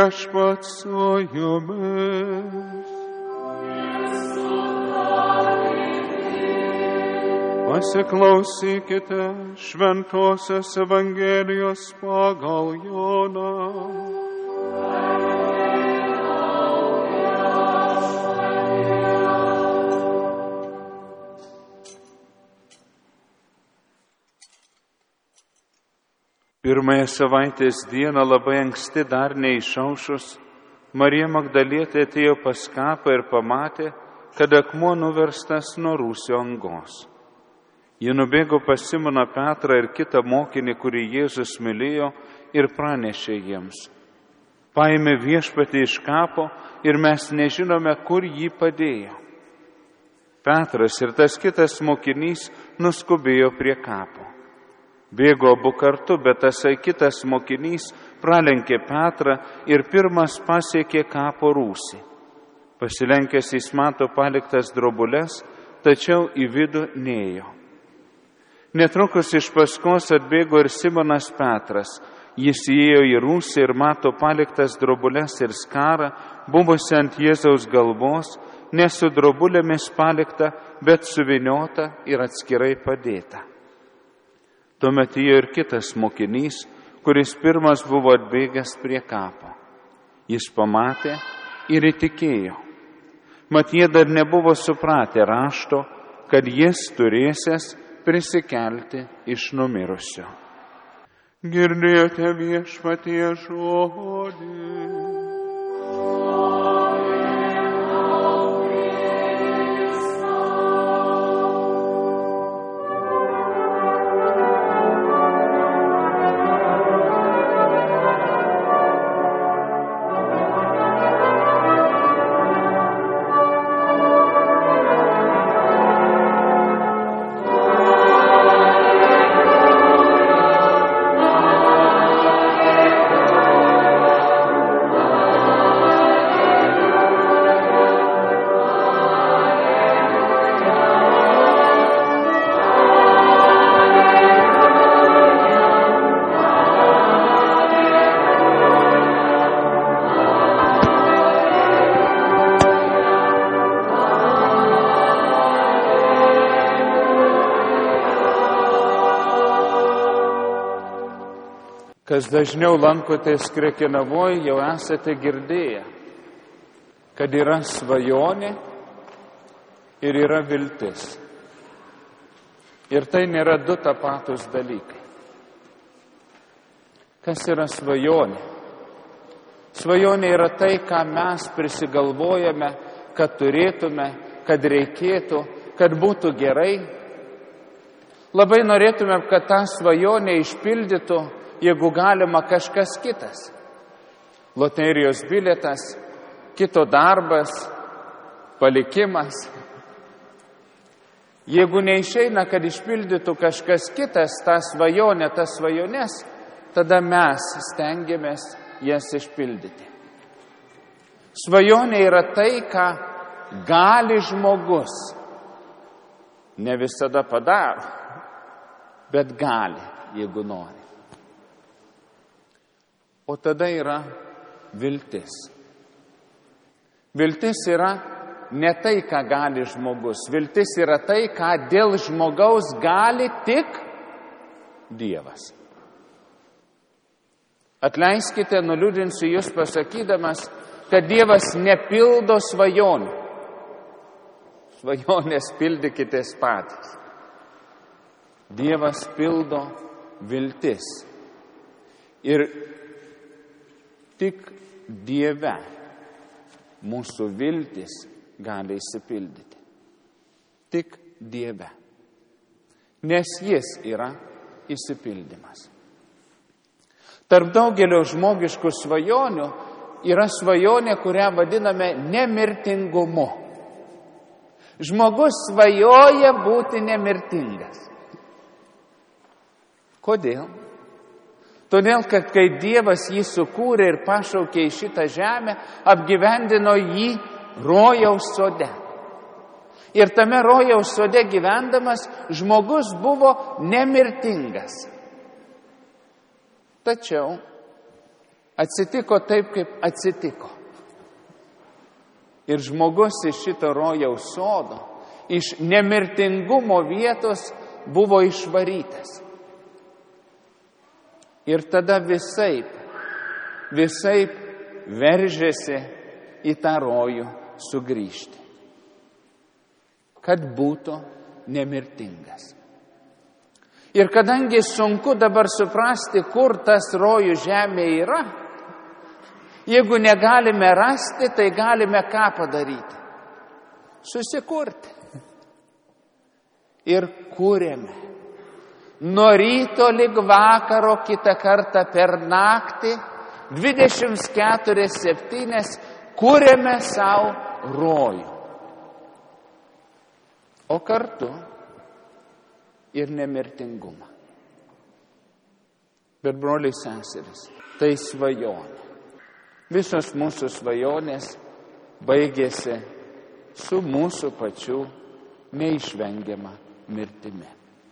Viešpats su jumis. Pasiklausykite Šventosios Evangelijos pagal Joną. Pirmąją savaitės dieną labai anksti dar neišaušus, Marija Magdalietė atėjo pas kapą ir pamatė, kad akmuo nuverstas nuo rūsio angos. Ji nubėgo pas Simoną Petrą ir kitą mokinį, kurį Jėzus mylėjo, ir pranešė jiems: paėmė Viešpatį iš kapo ir mes nežinome, kur jį padėjo. Petras ir tas kitas mokinys nuskubėjo prie kapo. Bėgo abu kartu, bet tasai kitas mokinys pralenkė Petrą ir pirmas pasiekė kapo rūsį. Pasilenkęs jis mato paliktas drobules, tačiau į vidų nėjo. Netrukus iš paskos atbėgo ir Simonas Petras. Jis įėjo į rūsį ir mato paliktas drobules ir skarą, buvusi ant Jėzaus galvos, ne su drobulėmis palikta, bet suvyniota ir atskirai padėta. Tuomet įėjo ir kitas mokinys, kuris pirmas buvo atbėgęs prie kapo. Jis pamatė ir įtikėjo. Mat jie dar nebuvo supratę rašto, kad jis turėsęs prisikelti iš numirusio. Girdėjote Viešpatie žodį. Kas dažniau lankotės Krekenavoje, jau esate girdėję, kad yra svajonė ir yra viltis. Ir tai nėra du tapatus dalykai. Kas yra svajonė? Svajonė yra tai, ką mes prisigalvojame, kad turėtume, kad reikėtų, kad būtų gerai. Labai norėtume, kad tą svajonę išpildytų, jeigu galima, kažkas kitas. Loterijos bilietas, kito darbas, palikimas. Jeigu neišeina, kad išpildytų kažkas kitas tą svajonę, tas svajones, tada mes stengiamės jas išpildyti. Svajonė yra tai, ką gali žmogus. Ne visada padaro, bet gali, jeigu nori. O tada yra viltis. Viltis yra ne tai, ką gali žmogus. Viltis yra tai, ką dėl žmogaus gali tik Dievas. Atleiskite, nuliūdinsiu jūs pasakydamas, kad Dievas nepildo svajonių. Svajonės pildykitės patys. Dievas pildo viltis. Ir tik Dieve mūsų viltis gali išsipildyti. Tik Dieve. Nes jis yra išsipildymas. Tarp daugelio žmogiškų svajonių yra svajonė, kurią vadiname nemirtingumu. Žmogus svajoja būti nemirtingas. Kodėl? Todėl, kad kai Dievas jį sukūrė ir pašaukė į šitą žemę, apgyvendino jį rojaus sode. Ir tame rojaus sode gyvendamas žmogus buvo nemirtingas. Tačiau Atsitiko taip, kaip atsitiko. Ir žmogus iš šito rojaus sodo, iš nemirtingumo vietos buvo išvarytas. Ir tada visaip veržėsi į tą rojų sugrįžti, kad būtų nemirtingas. Ir kadangi sunku dabar suprasti, kur tas rojų žemė yra, jeigu negalime rasti, tai galime ką padaryti? Susikurti. Ir kūrėme. Nuo ryto lig vakaro, kitą kartą per naktį, 24/7 kūrėme savo rojų. O kartu ir nemirtingumą. Bet broliai seserys, tai svajonė. Visos mūsų svajonės baigėsi su mūsų pačių neišvengiama mirtimi.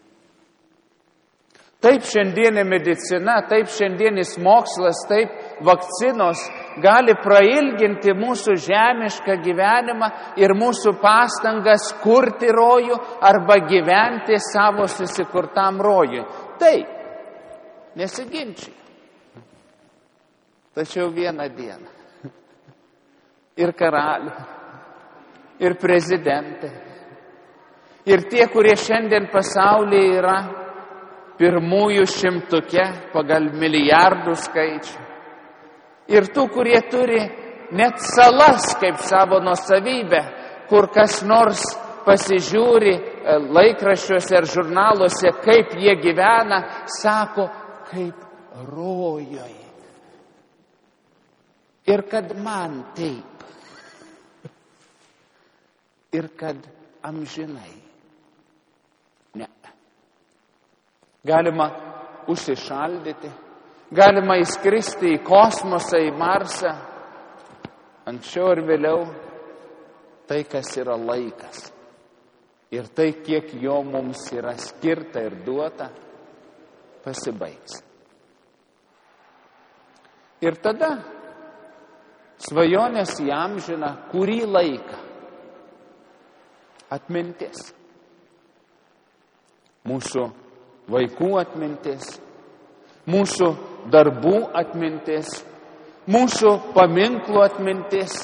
Taip šiandienė medicina, taip šiandienis mokslas, taip vakcinos gali prailginti mūsų žemišką gyvenimą ir mūsų pastangas kurti rojų arba gyventi savo susikurtam rojui. Taip, nesiginčiu. Tačiau vieną dieną ir karalių, ir prezidentai, ir tie, kurie šiandien pasaulyje yra pirmųjų 100 pagal milijardų skaičių, ir tų, kurie turi net salas kaip savo nuosavybę, kur kas nors pasižiūri laikraščiuose ar žurnaluose, kaip jie gyvena, sako, kaip rojoje. Ir kad man taip. Ir kad amžinai. Ne. Galima užsišaldyti, galima įskristi į kosmosą, į Marsą. Anksčiau ir vėliau tai, kas yra laikas. Ir tai, kiek jo mums yra skirta ir duota, pasibaigs. Ir tada svajonės įamžina kurį laiką? Atmintis. Mūsų vaikų atmintis, mūsų darbų atmintis, mūsų paminklų atmintis.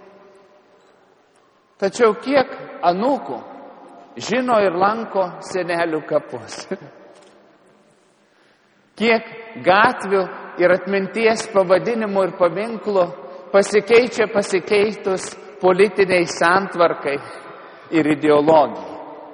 Tačiau kiek anūkų žino ir lanko senelių kapus? Kiek gatvių ir atminties pavadinimų ir paminklų pasikeičia pasikeitus politiniai santvarkai ir ideologijai.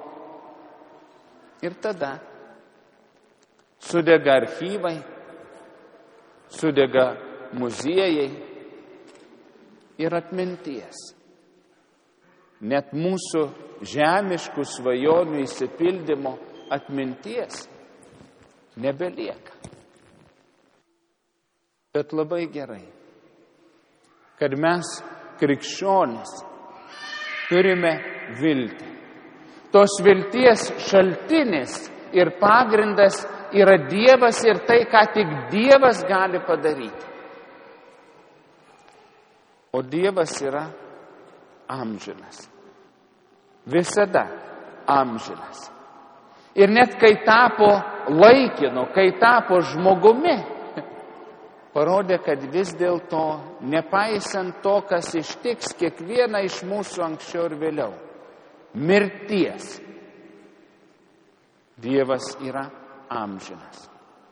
Ir tada sudega archyvai, sudega muziejai ir atminties. Net mūsų žemiškų svajonių išsipildymo atminties nebelieka. Bet labai gerai, kad mes, krikščionys, turime viltį. Tos vilties šaltinis ir pagrindas yra Dievas ir tai, ką tik Dievas gali padaryti. O Dievas yra amžinas. Visada amžinas. Ir net kai tapo laikinu, kai tapo žmogumi, parodė, kad vis dėlto, nepaisant to, kas ištiks kiekvieną iš mūsų anksčiau ir vėliau, mirties, Dievas yra amžinas.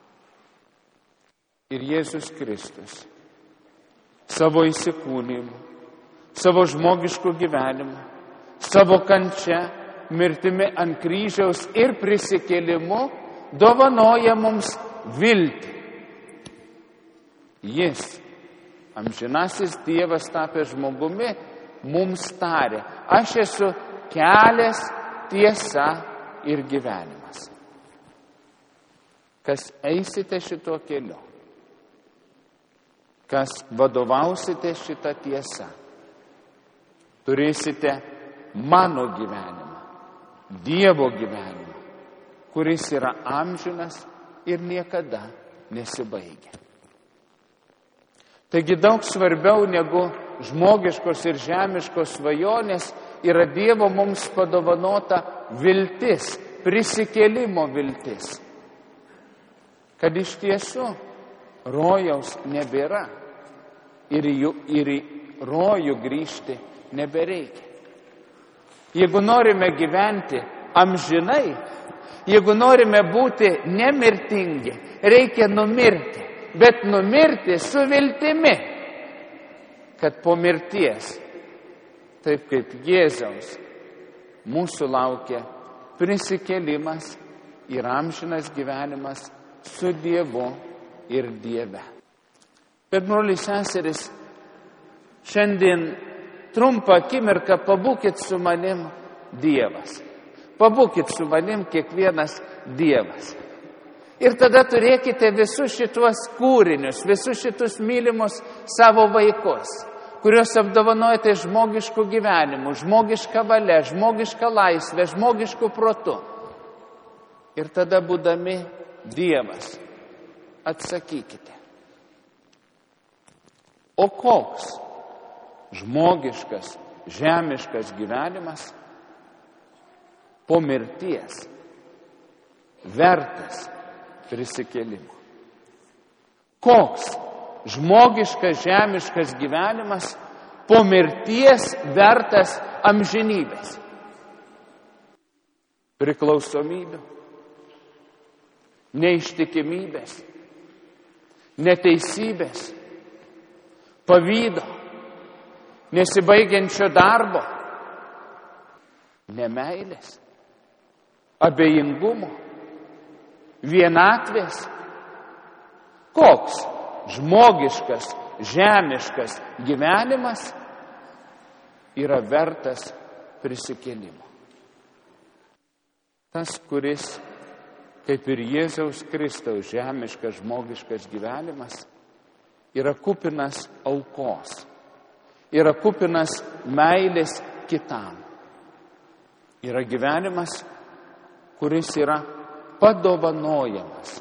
Ir Jėzus Kristus savo įsikūnijimu, savo žmogišku gyvenimu, savo kančia, mirtimi ant kryžiaus ir prisikėlimu dovanoja mums viltį. Jis, amžinasis Dievas tapęs žmogumi, mums tarė, aš esu kelias, tiesa ir gyvenimas. Kas eisite šituo keliu, kas vadovausite šitą tiesą, turėsite mano gyvenimą, Dievo gyvenimą, kuris yra amžinas ir niekada nesibaigia. Taigi daug svarbiau negu žmogiškos ir žemiškos svajonės yra Dievo mums padovanota viltis, prisikėlimo viltis. Kad iš tiesų rojaus nebėra ir į rojų grįžti nebereikia. Jeigu norime gyventi amžinai, jeigu norime būti nemirtingi, reikia numirti, bet numirti su viltimi, kad po mirties, taip kaip Jėzaus, mūsų laukia prisikėlimas ir amžinas gyvenimas su Dievu ir Dieve. Bet, broliai seserys, šiandien trumpą akimirką pabūkit su manim Dievas. Pabūkit su manim kiekvienas Dievas. Ir tada turėkite visus šitos kūrinius, visus šitus mylimus savo vaikus, kuriuos apdovanojate žmogiškų gyvenimų, žmogišką valią, žmogišką laisvę, žmogiškų protų. Ir tada, būdami Dievas, atsakykite. O koks žmogiškas, žemiškas gyvenimas po mirties vertas prisikėlimo? Koks žmogiškas, žemiškas gyvenimas po mirties vertas amžinybės? Priklausomybių, neištikimybės, neteisybės, pavydo, nesibaigiančio darbo, nemeilės, abejingumo, vienatvės. Koks žmogiškas, žemiškas gyvenimas yra vertas prisikėlimo? Tas, kuris, kaip ir Jėzaus Kristaus žemiškas, žmogiškas gyvenimas, yra kupinas aukos, yra kupinas meilės kitam. Yra gyvenimas, kuris yra padovanojamas,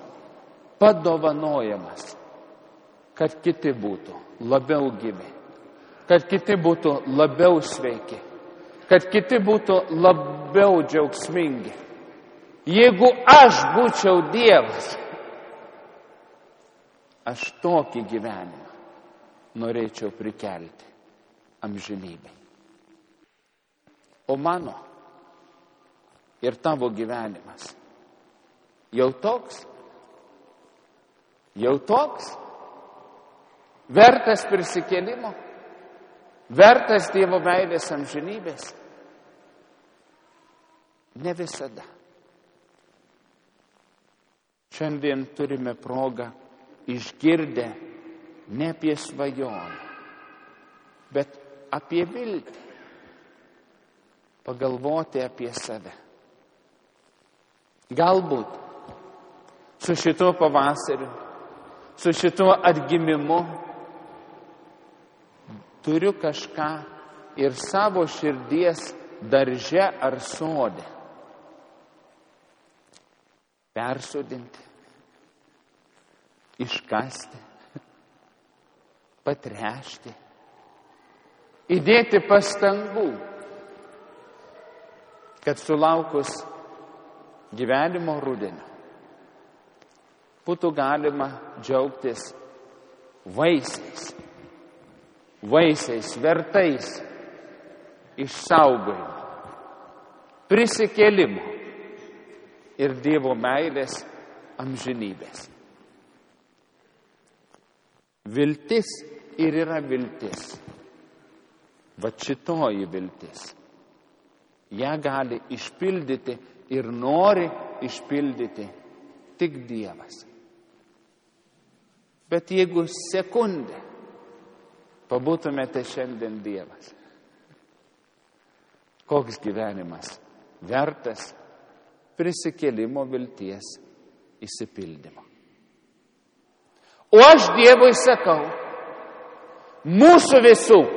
kad kiti būtų labiau gyvi, kad kiti būtų labiau sveiki, kad kiti būtų labiau džiaugsmingi. Jeigu aš būčiau Dievas, aš tokį gyvenimą norėčiau prikelti amžinybei. O mano ir tavo gyvenimas jau toks, vertas prisikėlimo, vertas Dievo meilės amžinybės? Ne visada. Šiandien turime progą išgirdę ne apie svajonę, bet apie viltį, pagalvoti apie save. Galbūt su šituo pavasariu, su šituo atgimimu turiu kažką ir savo širdies darže ar sode persodinti, iškasti, patręšti, įdėti pastangų, kad sulaukus gyvenimo rudenio būtų galima džiaugtis vaisiais vertais išsaugojimo, prisikėlimo ir Dievo meilės amžinybės. Viltis ir yra viltis. Va šitoji viltis. Ja gali išpildyti ir nori išpildyti tik Dievas. Bet jeigu sekundę pabūtumėte šiandien Dievas, koks gyvenimas vertas prisikėlimo vilties išsipildymo. O aš Dievui sakau, mūsų visų